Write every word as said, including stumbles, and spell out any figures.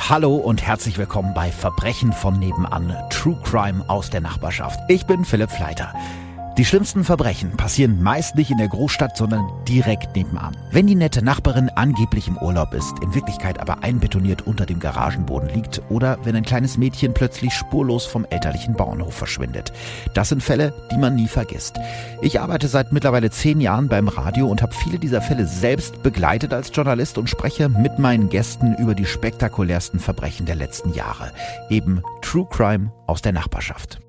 Hallo und herzlich willkommen bei Verbrechen von nebenan, True Crime aus der Nachbarschaft. Ich bin Philipp Fleiter. Die schlimmsten Verbrechen passieren meist nicht in der Großstadt, sondern direkt nebenan. Wenn die nette Nachbarin angeblich im Urlaub ist, in Wirklichkeit aber einbetoniert unter dem Garagenboden liegt, oder wenn ein kleines Mädchen plötzlich spurlos vom elterlichen Bauernhof verschwindet. Das sind Fälle, die man nie vergisst. Ich arbeite seit mittlerweile zehn Jahren beim Radio und habe viele dieser Fälle selbst begleitet als Journalist und spreche mit meinen Gästen über die spektakulärsten Verbrechen der letzten Jahre. Eben True Crime aus der Nachbarschaft.